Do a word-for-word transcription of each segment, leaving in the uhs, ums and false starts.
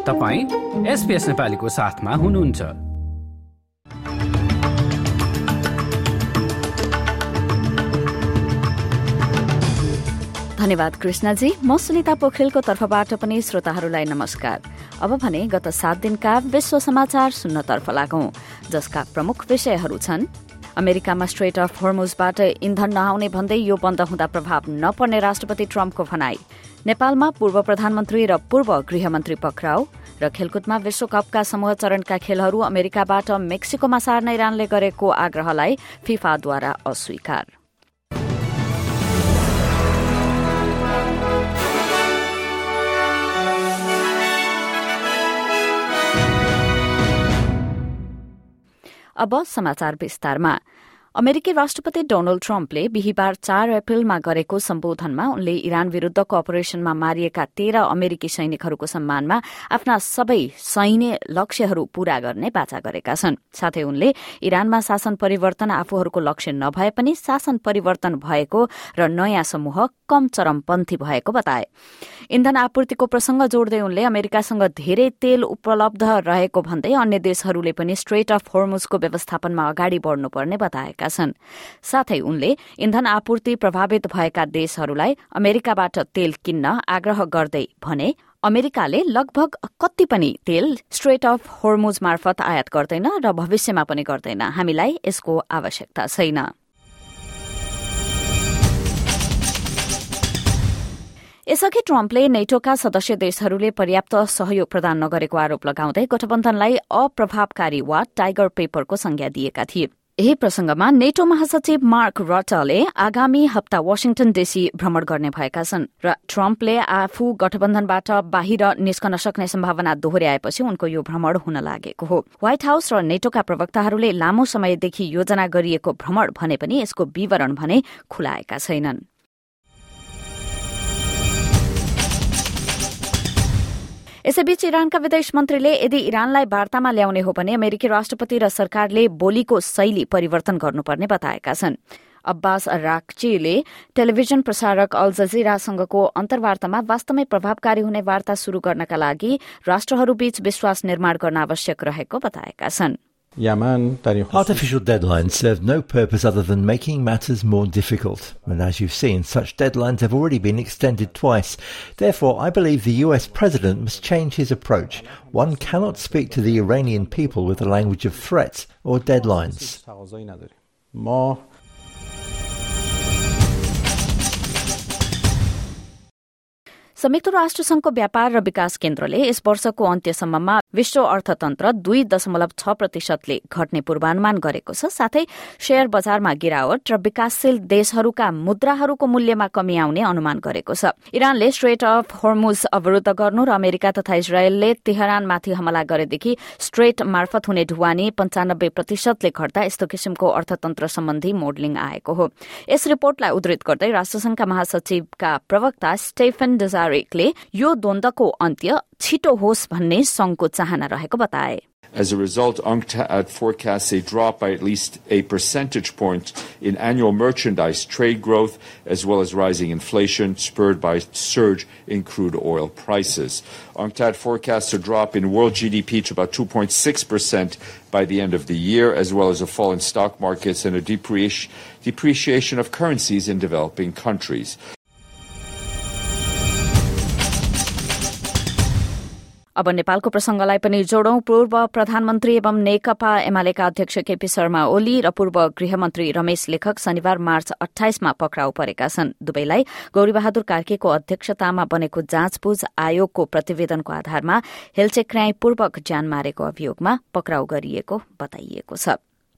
तपाईं एसपीएस नेपालीको साथमा हुनुहुन्छ। धन्यवाद कृष्णजी। म सुनिता पोखरेलको तर्फबाट पनि श्रोताहरूलाई नमस्कार। अब भने गत सात दिनका विश्व समाचार सुन्नतर्फ लागौं, जसका प्रमुख विषयहरू छन्: अमेरिकामा स्ट्रेट अफ हर्मुजबाट इन्धन नआउने भन्दै यो बन्द हुँदा प्रभाव नपर्ने राष्ट्रपति ट्रम्पको भनाई, नेपालमा पूर्व प्रधानमन्त्री र पूर्व गृहमन्त्री पक्राउ, र खेलकुदमा विश्वकपका समूह चरणका खेलहरू अमेरिकाबाट मेक्सिकोमा सार्न इरानले गरेको आग्रहलाई फिफाद्वारा अस्वीकार। अब समाचार विस्तारमा। अमेरिकी राष्ट्रपति डोनाल्ड ट्रम्पले बिहिबार चार अप्रेलमा गरेको सम्बोधनमा उनले इरान विरूद्धको अपरेशनमा मारिएका तेह्र अमेरिकी सैनिकहरूको सम्मानमा आफ्ना सबै सैन्य लक्ष्यहरू पूरा गर्ने बाचा गरेका छन्। साथै उनले इरानमा शासन परिवर्तन आफूहरूको लक्ष्य नभए पनि शासन परिवर्तन भएको र नयाँ समूह कम चरमपन्थी भएको बताए। इन्धन आपूर्तिको प्रसंग जोड्दै उनले अमेरिकासँग धेरै तेल उपलब्ध रहेको भन्दै अन्य देशहरूले पनि स्ट्रेट अफ हर्मुजको व्यवस्थापनमा अगाडि बढ्नुपर्ने बताएका छन्। साथै उनले इन्धन आपूर्ति प्रभावित भएका देशहरूलाई अमेरिकाबाट तेल किन्न आग्रह गर्दै भने, अमेरिकाले लगभग कति पनि तेल स्ट्रेट अफ हर्मुज मार्फत आयात गर्दैन र भविष्यमा पनि गर्दैन। हामीलाई यसको आवश्यकता छैन। यसअघि ट्रम्पले नेटोका सदस्य देशहरूले पर्याप्त सहयोग प्रदान नगरेको आरोप लगाउँदै गठबन्धनलाई अप्रभावकारी वा टाइगर पेपरको संज्ञा दिएका थिए। यही प्रसंगमा नेटो महासचिव मार्क रटले आगामी हप्ता वाशिंगटन डीसी भ्रमण गर्ने भएका छन् र ट्रम्पले आफू गठबन्धनबाट बाहिर निस्कन सक्ने सम्भावना दोहोर्याएपछि उनको यो भ्रमण हुन लागेको हो। व्हाइट हाउस र नेटोका प्रवक्ताहरूले लामो समयदेखि योजना गरिएको भ्रमण भने पनि यसको विवरण भने खुलाएका छैनन्। यसैबीच इरानका विदेश मन्त्रीले यदि इरानलाई वार्तामा ल्याउने हो भने अमेरिकी राष्ट्रपति र सरकारले बोलीको शैली परिवर्तन गर्नुपर्ने बताएका छन्। अब्बास अराक्चीले टेलिभिजन प्रसारक अल जजीरासँगको अन्तर्वार्तामा वास्तवमै प्रभावकारी हुने वार्ता शुरू गर्नका लागि राष्ट्रहरूबीच विश्वास निर्माण गर्न आवश्यक रहेको बताएका छन्। Artificial deadlines serve no purpose other than making matters more difficult. And as you've seen, such deadlines have already been extended twice. Therefore, I believe the U S president must change his approach. One cannot speak to the Iranian people with the language of threats or deadlines. संयुक्त राष्ट्र संघको व्यापार र विकास केन्द्रले यस वर्षको अन्त्यसम्ममा विश्व अर्थतन्त्र दुई दशमलव छ प्रतिशतले घट्ने पूर्वानुमान गरेको छ। साथै शेयर बजारमा गिरावट र विकासशील देशहरूका मुद्राहरूको मूल्यमा कमी आउने अनुमान गरेको छ। इरानले स्ट्रेट अफ हर्मुज अवरुद्ध गर्नु र अमेरिका तथा इजरायलले तेहरानमाथि हमला गरेदेखि स्ट्रेट मार्फत हुने ढुवानी पञ्चानब्बे प्रतिशतले घट्दा यस्तो किसिमको अर्थतन्त्र सम्बन्धी मोडलिङ आएको हो। यस रिपोर्टलाई उद्धृत गर्दै राष्ट्रसंघका महासचिवका प्रवक्ता स्टेफन डुजारिकले यो द्वन्द्वको अन्त्य छिटो होस् भन्ने संघको चाहना रहेको बताए। As a result, UNCTAD forecasts a drop by at least a percentage point in annual merchandise trade growth, as well as rising inflation spurred by surge in crude oil prices. UNCTAD forecasts a drop in world G D P to about two point six percent by the end of the year, as well as a fall in stock markets and a depreciation of currencies in developing countries. अब नेपालको प्रसंगलाई पनि जोडौं। पूर्व प्रधानमन्त्री एवं नेकपा एमालेका अध्यक्ष केपी शर्मा ओली र पूर्व गृहमन्त्री रमेश लेखक शनिबार मार्च अठाइसमा पक्राउ परेका छन्। दुवैलाई गौरीबहादुर कार्कीको अध्यक्षतामा बनेको जाँचबुझ आयोगको प्रतिवेदनको आधारमा हेलचेक्र्याईपूर्वक ज्यान मारेको अभियोगमा पक्राउ गरिएको बताइएको छ।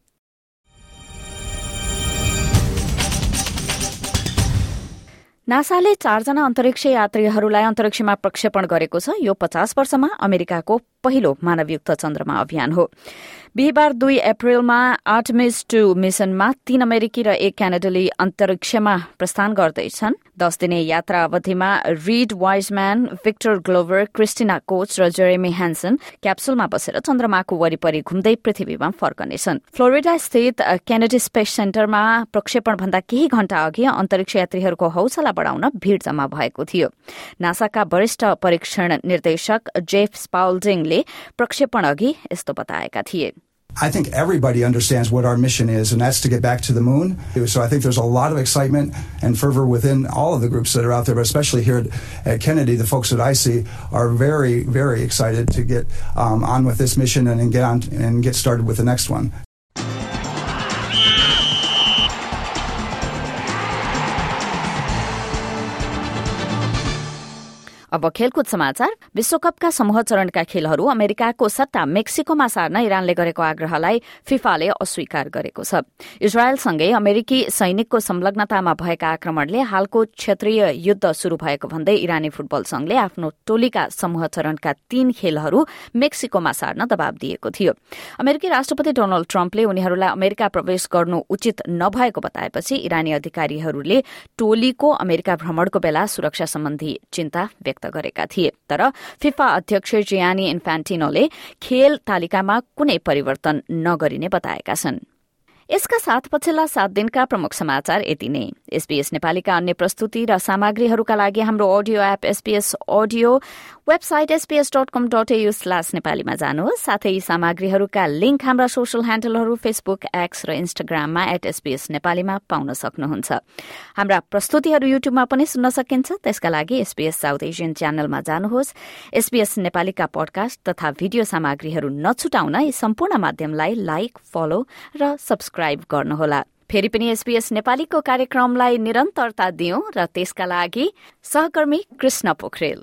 नासाले चारजना अन्तरिक्ष यात्रीहरूलाई अन्तरिक्षमा प्रक्षेपण गरेको छ। यो पचास वर्षमा अमेरिकाको पहिलो मानवयुक्त चन्द्रमा अभियान हो। बिहिबार दुई अप्रेलमा आर्टेमिस टू मिशनमा तीन अमेरिकी र एक क्यानाडाली अन्तरिक्षमा प्रस्थान गर्दैछन्। दस दिने यात्रा अवधिमा Reid Wiseman, Victor Glover, Christina Koch र जेरेमी ह्यान्सन क्याप्सुलमा बसेर चन्द्रमाको वरिपरि घुम्दै पृथ्वीमा फर्कनेछन्। फ्लोरिडा स्थित केनेडी स्पेस सेन्टरमा प्रक्षेपण भन्दा केही घण्टा अघि अन्तरिक्ष यात्रीहरूको हौसला बढाउन भीड़ जम्मा भएको थियो। नासाका वरिष्ठ परीक्षण निर्देशक जेफ स्पाउल्डिङले प्रक्षेपण अघि यस्तो बताएका थिए। I think everybody understands what our mission is, and that's to get back to the moon. So I think there's a lot of excitement and fervor within all of the groups that are out there, but especially here at, at Kennedy, the folks that I see are very, very excited to get um, on with this mission and, and get on and get started with the next one. अब खेलकुद समाचार। विश्वकपका समूह चरणका खेलहरू अमेरिकाको सट्टा मेक्सिकोमा सार्न इरानले गरेको आग्रहलाई फिफाले अस्वीकार गरेको छ। इजरायलसँगै अमेरिकी सैनिकको संलग्नतामा भएका आक्रमणले हालको क्षेत्रीय युद्ध शुरू भएको भन्दै इरानी फुटबल संघले आफ्नो टोलीका समूह चरणका तीन खेलहरू मेक्सिकोमा सार्न दबाव दिएको थियो। अमेरिकी राष्ट्रपति डोनाल्ड ट्रम्पले उनीहरूलाई अमेरिका प्रवेश गर्नु उचित नभएको बताएपछि इरानी अधिकारीहरूले टोलीको अमेरिका भ्रमणको बेला सुरक्षा सम्बन्धी चिन्ता व्यक्त गरेका थिए। तर फिफा अध्यक्ष जियानी इन्फान्टिनोले खेल तालिकामा कुनै परिवर्तन नगरिने बताएका छन्। यसका साथ पछिल्ला सात दिनका प्रमुख समाचार यति नै। एसपीएस नेपालीका अन्य प्रस्तुति र सामग्रीहरूका लागि हाम्रो audio app SBS audio, website SBS dot com dot AU slash नेपालीमा जानुहोस्। साथै यी सामग्रीहरूका लिंक हाम्रा सोशल ह्यान्डलहरू फेसबुक, एक्स र इन्स्टाग्राममा एट एसपीएस नेपालीमा पाउन सक्नुहुन्छ। हाम्रा प्रस्तुतिहरू युट्युबमा पनि सुन्न सकिन्छ। त्यसका लागि एसपीएस साउथ एसियन च्यानलमा जानुहोस्। एसपीएस नेपालीका पडकास्ट तथा भिडियो सामग्रीहरू नछुटाउन यी सम्पूर्ण माध्यमलाई लाइक, फलो र सब्स्क्राइब गर्नुहोला। फेरि पनि एसपीएस नेपालीको कार्यक्रमलाई निरन्तरता दियौं र त्यसका लागि सहकर्मी कृष्ण पोखरेल।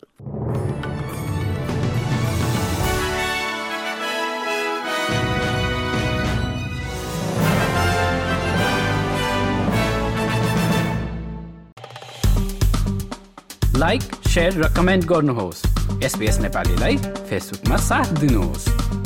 लाइक, शेयर र कमेन्ट गर्नुहोस्। एसपीएस नेपालीलाई फेसबुकमा साथ दिनुहोस्।